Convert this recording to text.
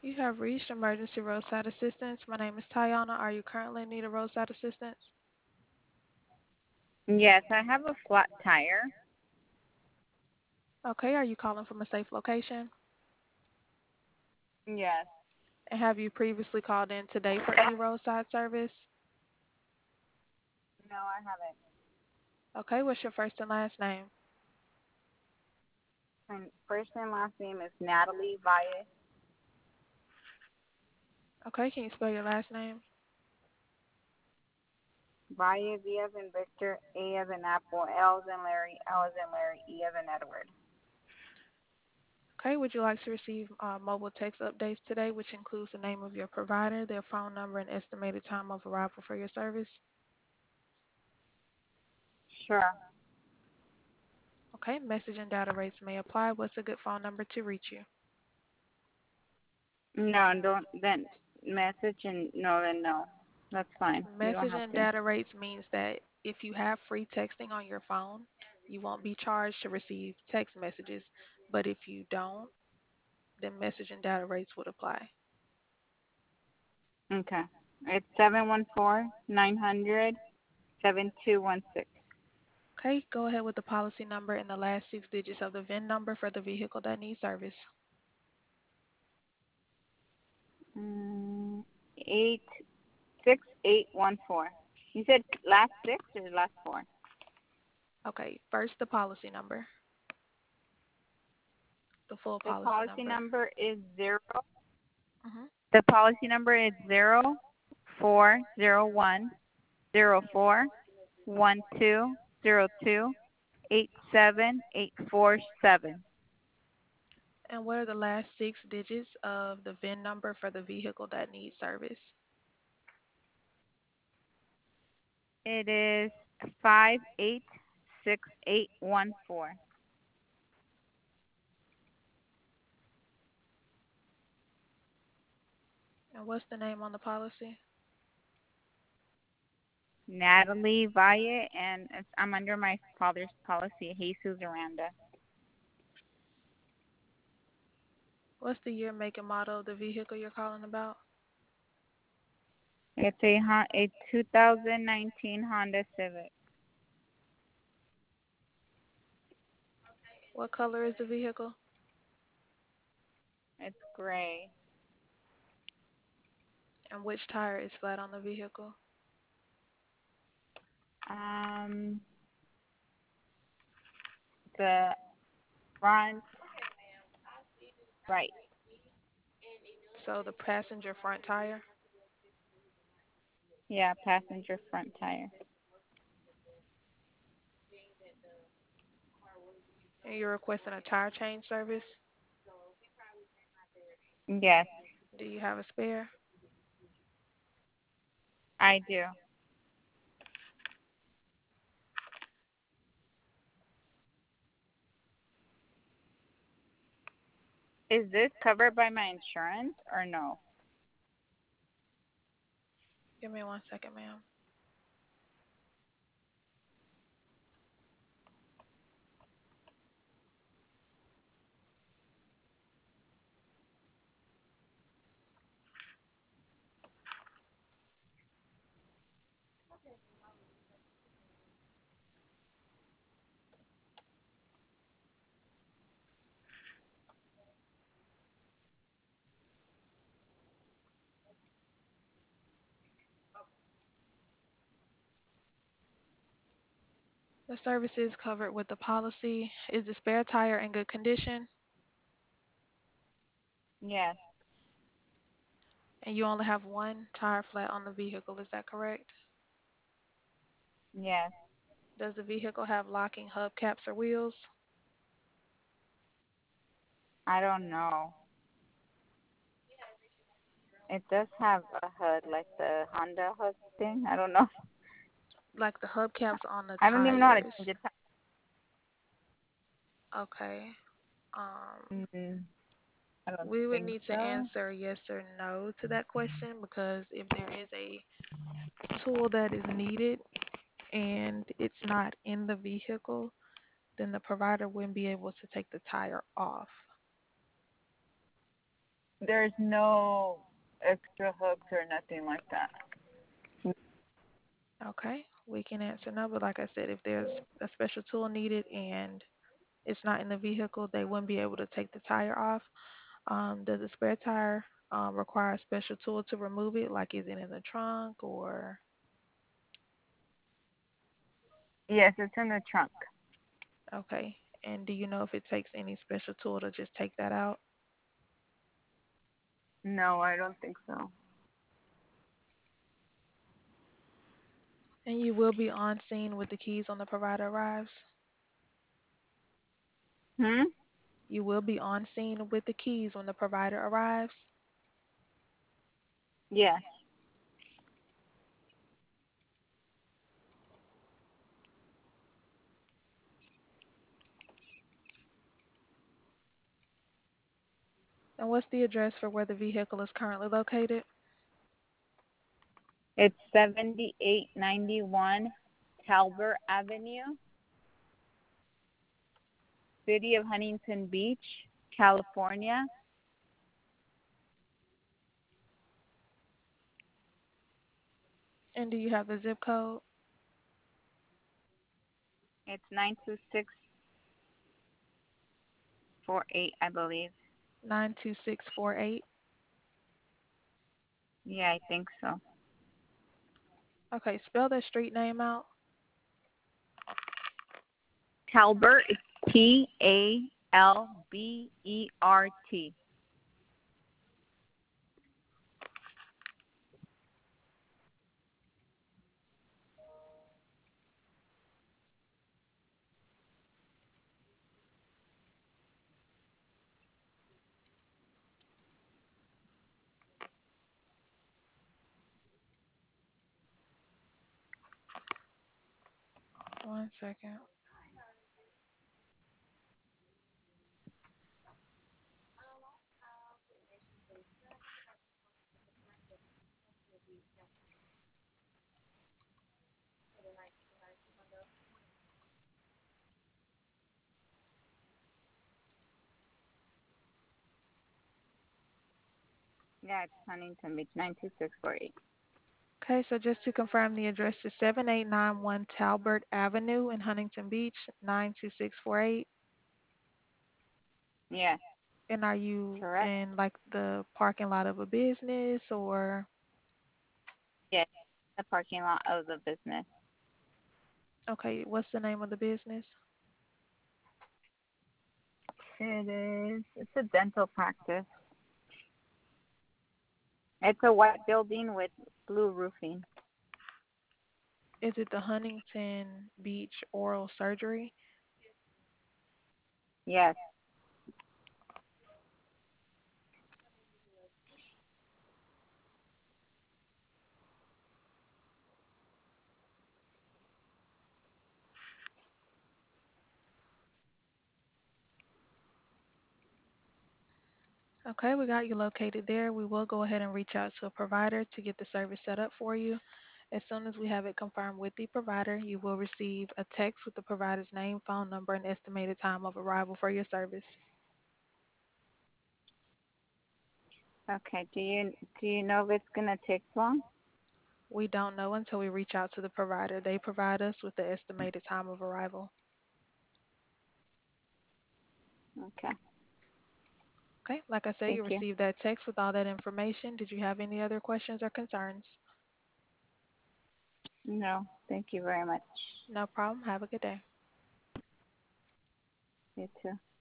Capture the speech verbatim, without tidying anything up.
You have reached emergency roadside assistance. My name is Tayana. Are you currently in need of roadside assistance? Yes, I have a flat tire. Okay, are you calling from a safe location? Yes. And have you previously called in today for any roadside service? No, I haven't. Okay, what's your first and last name? My first and last name is Natalie Valle. Okay, can you spell your last name? Valle, V as in Victor, A as in Apple, L as in Larry, L as in Larry, E as in Edward. Okay, would you like to receive uh, mobile text updates today, which includes the name of your provider, their phone number, and estimated time of arrival for your service? Sure. Okay, message and data rates may apply. What's a good phone number to reach you? No, don't then message and no, then no. That's fine. You don't Message have and to. data rates means that if you have free texting on your phone, you won't be charged to receive text messages. But if you don't, then message and data rates would apply. Okay. It's seven one four nine hundred seven two one six. Okay, go ahead with the policy number and the last six digits of the V I N number for the vehicle that needs service. Mm, eight six eight one four. You said last six or last four? Okay, first the policy number, the full The policy policy number. number is zero. hmm The policy number is zero four zero one zero four one two zero two eight seven eight four seven. And what are the last six digits of the V I N number for the vehicle that needs service? It is five eight six eight one four. And what's the name on the policy? Natalie Valle, and it's, I'm under my father's policy, Jesus Aranda. What's the year, make, and model of the vehicle you're calling about? It's a a two thousand nineteen Honda Civic. What color is the vehicle? It's gray. And which tire is flat on the vehicle? Um, the front right. So the passenger front tire. Yeah, passenger front tire. And you're requesting a tire change service. Yes, Do you have a spare? I do. Is this covered by my insurance or no? Give me one second, ma'am. The service is covered with the policy. Is the spare tire in good condition? Yes, And you only have one tire flat on the vehicle, is that correct? yes. Does the vehicle have locking hubcaps or wheels? I don't know. It does have a hood, like the Honda hood thing. I don't know. Like the hubcaps on the I don't even know how to change tires. it. Okay. Um, Mm, I don't we would think need to so. answer yes or no to that question because if there is a tool that is needed and it's not in the vehicle, then the provider wouldn't be able to take the tire off. There's no extra hooks or nothing like that. Okay, we can answer no, but like I said, if there's a special tool needed and it's not in the vehicle, they wouldn't be able to take the tire off. Um, does the spare tire um, require a special tool to remove it? Like, is it in the trunk or Yes, it's in the trunk. okay? And do you know if it takes any special tool to just take that out? No, I don't think so. And you will be on scene with the keys when the provider arrives. Hmm? You will be on scene with the keys when the provider arrives. Yes. And what's the address for where the vehicle is currently located? It's seventy-eight ninety-one Talbert Avenue, City of Huntington Beach, California. And do you have the zip code? It's nine two six four eight, I believe. nine two six four eight. Yeah, I think so. Okay, spell that street name out. Talbert is T A L B E R T. One second. Yeah, it's Huntington Beach, nine two six four eight. Okay, so just to confirm, the address is seven eight nine one Talbert Avenue in Huntington Beach, nine two six four eight. Yes, And are you correct. in like the parking lot of a business or Yes, the parking lot of the business. okay, what's the name of the business? It is. It's a dental practice. It's a white building with blue roofing. Is it the Huntington Beach Oral Surgery? Yes. Okay, we got you located there. We will go ahead and reach out to a provider to get the service set up for you. As soon as we have it confirmed with the provider, you will receive a text with the provider's name, phone number, and estimated time of arrival for your service. Okay. Do you do you know if it's gonna take long? We don't know until we reach out to the provider. They provide us with the estimated time of arrival. Okay. Okay, like I said, Thank you you. received that text with all that information. Did you have any other questions or concerns? No, thank you very much. No problem. Have a good day. You too.